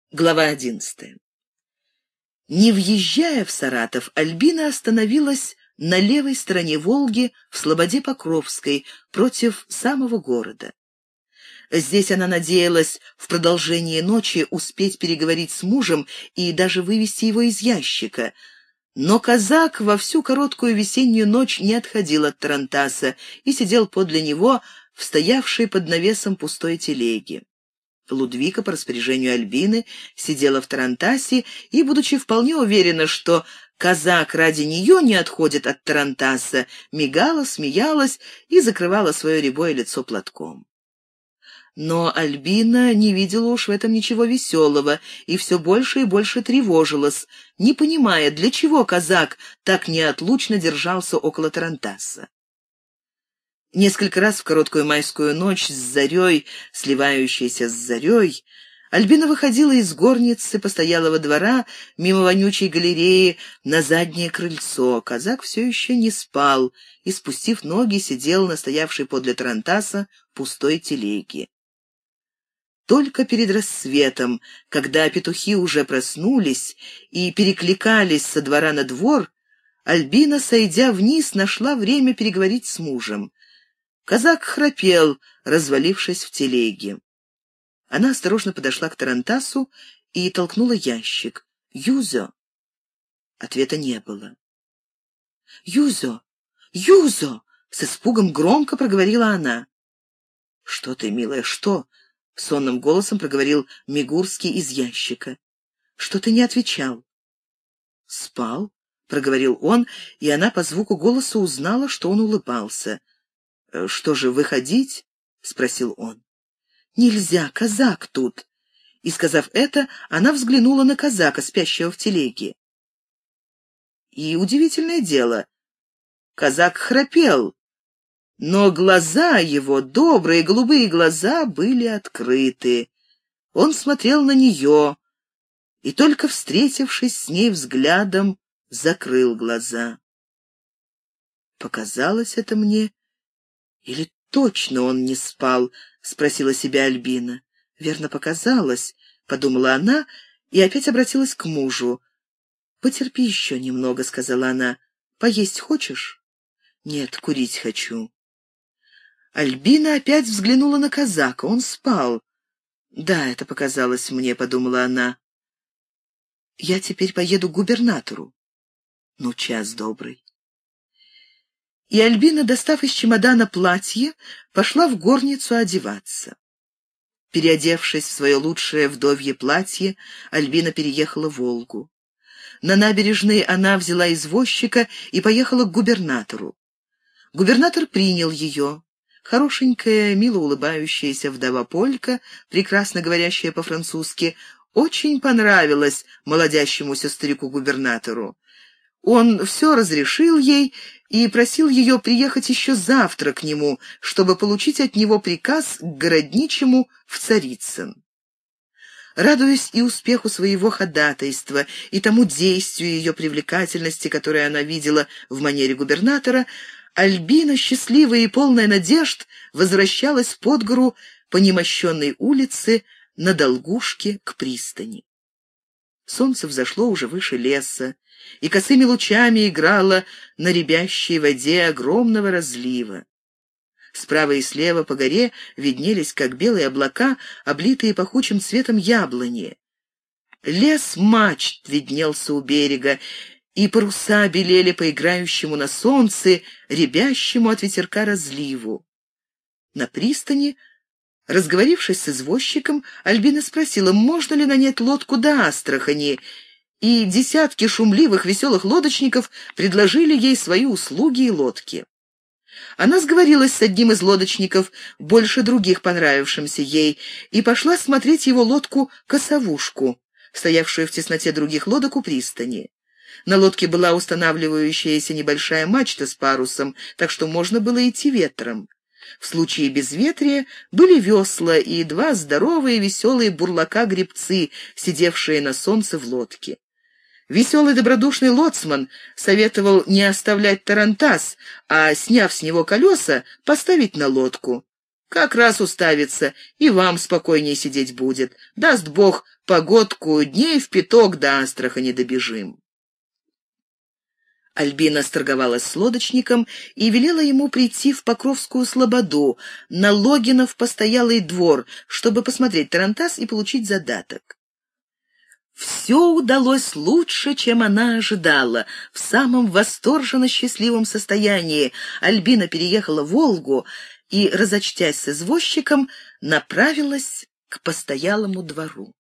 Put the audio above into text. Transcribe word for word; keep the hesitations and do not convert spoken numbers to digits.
Глава одиннадцатая. Не въезжая в Саратов, Альбина остановилась на левой стороне Волги, в слободе Покровской, против самого города. Здесь она надеялась в продолжении ночи успеть переговорить с мужем и даже вывести его из ящика. Но казак во всю короткую весеннюю ночь не отходил от тарантаса и сидел подле него в стоявшей под навесом пустой телеге. Лудвика по распоряжению Альбины сидела в тарантасе и, будучи вполне уверена, что казак ради нее не отходит от тарантаса, мигала, смеялась и закрывала свое рябое лицо платком. Но Альбина не видела уж в этом ничего веселого и все больше и больше тревожилась, не понимая, для чего казак так неотлучно держался около тарантаса. Несколько раз в короткую майскую ночь с зарей, сливающейся с зарей, Альбина выходила из горницы постоялого двора мимо вонючей галереи на заднее крыльцо. Казак все еще не спал и, спустив ноги, сидел на стоявшей подле тарантаса пустой телеге. Только перед рассветом, когда петухи уже проснулись и перекликались со двора на двор, Альбина, сойдя вниз, нашла время переговорить с мужем. Казак храпел, развалившись в телеге. Она осторожно подошла к тарантасу и толкнула ящик. «Юзо!» Ответа не было. «Юзо! Юзо!» — с испугом громко проговорила она. «Что ты, милая, что?» — сонным голосом проговорил Мигурский из ящика. «Что ты не отвечал?» «Спал», — проговорил он, и она по звуку голоса узнала, что он улыбался. «Что же, выходить?» — спросил он. «Нельзя, казак тут». И, сказав это, она взглянула на казака, спящего в телеге. И удивительное дело, казак храпел, но глаза его, добрые голубые глаза, были открыты. Он смотрел на нее и, только встретившись с ней взглядом, закрыл глаза. «Показалось это мне, или точно он не спал?» — спросила себя Альбина. «Верно, показалось», — подумала она и опять обратилась к мужу. «Потерпи еще немного», — сказала она. «Поесть хочешь?» «Нет, курить хочу». Альбина опять взглянула на казака. Он спал. «Да, это показалось мне», — подумала она. «Я теперь поеду к губернатору». «Ну, час добрый». И Альбина, достав из чемодана платье, пошла в горницу одеваться. Переодевшись в свое лучшее вдовье платье, Альбина переехала в Волгу. На набережной она взяла извозчика и поехала к губернатору. Губернатор принял ее. Хорошенькая, мило улыбающаяся вдова-полька, прекрасно говорящая по-французски, очень понравилась молодящемуся старику-губернатору. Он все разрешил ей и просил ее приехать еще завтра к нему, чтобы получить от него приказ к городничему в Царицын. Радуясь и успеху своего ходатайства, и тому действию ее привлекательности, которое она видела в манере губернатора, Альбина, счастливая и полная надежд, возвращалась под гору по немощенной улице на Долгушке к пристани. Солнце взошло уже выше леса и косыми лучами играло на рябящей воде огромного разлива. Справа и слева по горе виднелись, как белые облака, облитые пахучим цветом яблони. Лес мачт виднелся у берега, и паруса белели по играющему на солнце, рябящему от ветерка разливу. На пристани, разговорившись с извозчиком, Альбина спросила, можно ли нанять лодку до Астрахани, и десятки шумливых веселых лодочников предложили ей свои услуги и лодки. Она сговорилась с одним из лодочников, больше других понравившимся ей, и пошла смотреть его лодку-косовушку, стоявшую в тесноте других лодок у пристани. На лодке была устанавливающаяся небольшая мачта с парусом, так что можно было идти ветром. В случае безветрия были весла и два здоровые веселые бурлака-гребцы, сидевшие на солнце в лодке. Веселый добродушный лоцман советовал не оставлять тарантас, а, сняв с него колеса, поставить на лодку. Как раз уставится, и вам спокойнее сидеть будет. Даст Бог погодку, дней в пяток до Астрахани добежим». Альбина сторговалась с лодочником и велела ему прийти в Покровскую слободу, на Логинов постоялый двор, чтобы посмотреть тарантас и получить задаток. Все удалось лучше, чем она ожидала. В самом восторженно счастливом состоянии Альбина переехала в Волгу и, разочтясь с извозчиком, направилась к постоялому двору.